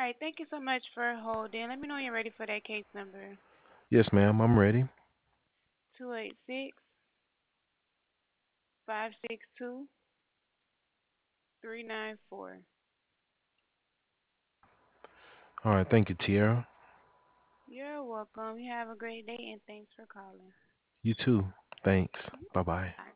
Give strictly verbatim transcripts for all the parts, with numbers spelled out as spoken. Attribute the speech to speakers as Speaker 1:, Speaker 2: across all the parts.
Speaker 1: right, thank you so much for holding. Let me know when you're ready for that case number.
Speaker 2: Yes, ma'am. I'm ready.
Speaker 1: Two eight six five six two three nine four.
Speaker 2: All right. Thank you, Tiara.
Speaker 1: You're welcome. You have a great day and thanks for calling.
Speaker 2: You too. Thanks. Bye bye.
Speaker 1: Bye.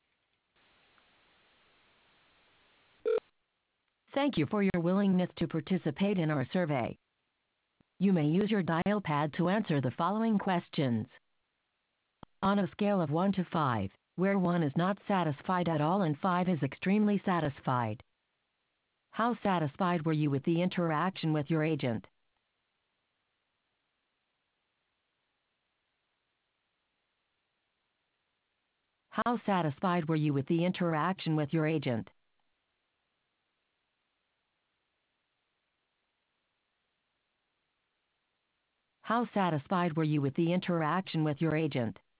Speaker 3: Thank you for your willingness to participate in our survey. You may use your dial pad to answer the following questions. On a scale of one to five, where one is not satisfied at all and five is extremely satisfied, how satisfied were you with the interaction with your agent? How satisfied were you with the interaction with your agent? How satisfied were you with the interaction with your agent?